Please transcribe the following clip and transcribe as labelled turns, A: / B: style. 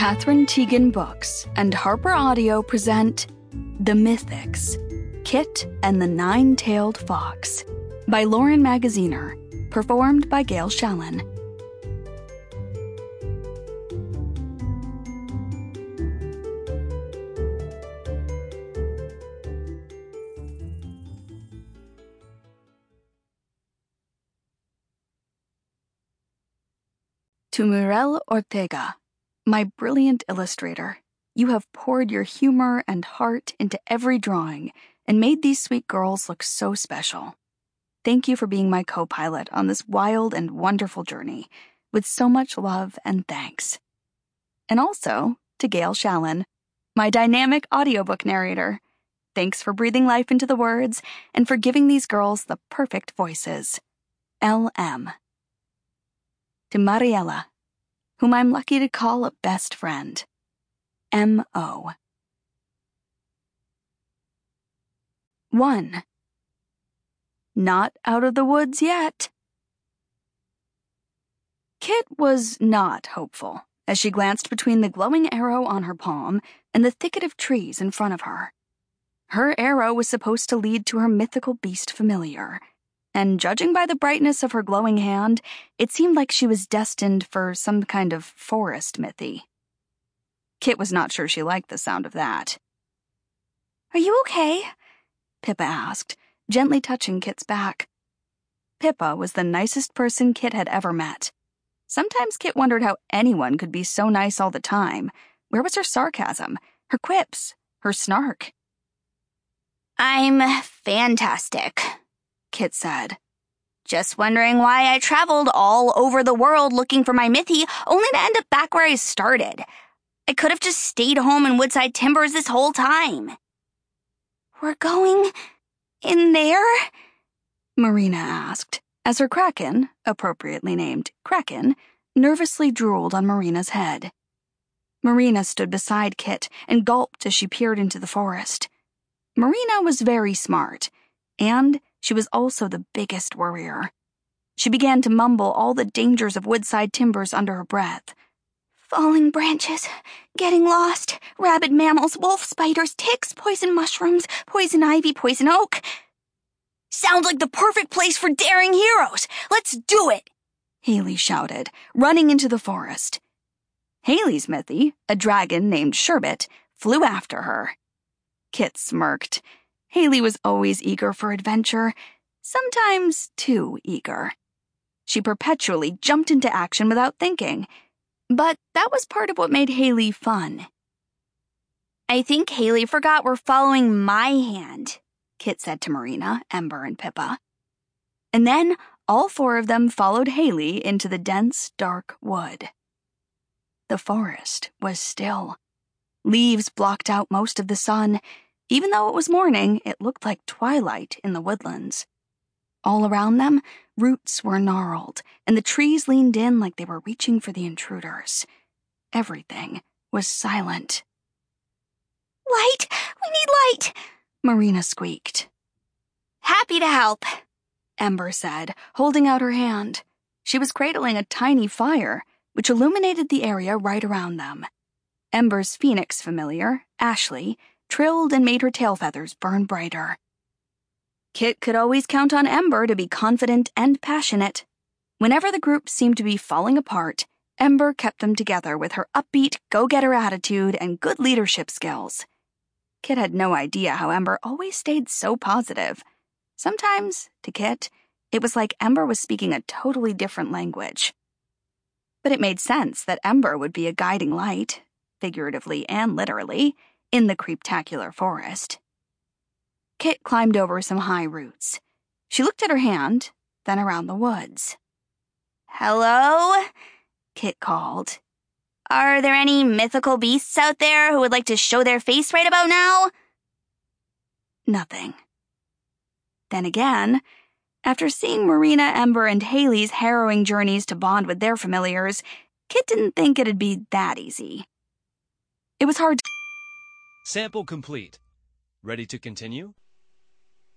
A: Catherine Teagan Books and Harper Audio present The Mythics, Kit and the Nine-Tailed Fox by Lauren Magaziner, performed by Gail Shallon. To Muriel Ortega, my brilliant illustrator, you have poured your humor and heart into every drawing and made these sweet girls look so special. Thank you for being my co-pilot on this wild and wonderful journey, with so much love and thanks. And also to Gail Shallon, my dynamic audiobook narrator. Thanks for breathing life into the words and for giving these girls the perfect voices. L.M. To Mariela, whom I'm lucky to call a best friend. M.O. 1. Not out of the woods yet. Kit was not hopeful as she glanced between the glowing arrow on her palm and the thicket of trees in front of her. Her arrow was supposed to lead to her mythical beast familiar, and judging by the brightness of her glowing hand, it seemed like she was destined for some kind of forest mythy. Kit was not sure she liked the sound of that. "Are you okay?" Pippa asked, gently touching Kit's back. Pippa was the nicest person Kit had ever met. Sometimes Kit wondered how anyone could be so nice all the time. Where was her sarcasm, her quips, her snark?
B: "I'm fantastic," Kit said. "Just wondering why I traveled all over the world looking for my Mythy, only to end up back where I started. I could have just stayed home in Woodside Timbers this whole time." "We're going in there?"
A: Marina asked, as her Kraken, appropriately named Kraken, nervously drooled on Marina's head. Marina stood beside Kit and gulped as she peered into the forest. Marina was very smart, and she was also the biggest worrier. She began to mumble all the dangers of Woodside Timbers under her breath.
B: "Falling branches, getting lost, rabid mammals, wolf spiders, ticks, poison mushrooms, poison ivy, poison oak. Sounds like the perfect place for daring heroes. Let's do it!"
A: Haley shouted, running into the forest. Haley's Mythy, a dragon named Sherbet, flew after her. Kit smirked. Haley was always eager for adventure, sometimes too eager. She perpetually jumped into action without thinking, but that was part of what made Haley fun.
B: "I think Haley forgot we're following my hand," Kit said to Marina, Ember, and Pippa.
A: And then all four of them followed Haley into the dense, dark wood. The forest was still. Leaves blocked out most of the sun. Even though it was morning, it looked like twilight in the woodlands. All around them, roots were gnarled, and the trees leaned in like they were reaching for the intruders. Everything was silent.
B: "Light! We need light!"
A: Marina squeaked.
B: "Happy to help,"
A: Ember said, holding out her hand. She was cradling a tiny fire, which illuminated the area right around them. Ember's phoenix familiar, Ashley, trilled and made her tail feathers burn brighter. Kit could always count on Ember to be confident and passionate. Whenever the group seemed to be falling apart, Ember kept them together with her upbeat, go-getter attitude and good leadership skills. Kit had no idea how Ember always stayed so positive. Sometimes, to Kit, it was like Ember was speaking a totally different language. But it made sense that Ember would be a guiding light, figuratively and literally, in the creeptacular forest. Kit climbed over some high roots. She looked at her hand, then around the woods.
B: "Hello?"
A: Kit called.
B: "Are there any mythical beasts out there who would like to show their face right about now?"
A: Nothing. Then again, after seeing Marina, Ember, and Haley's harrowing journeys to bond with their familiars, Kit didn't think it'd be that easy. It was hard to...
C: Sample complete. Ready to continue?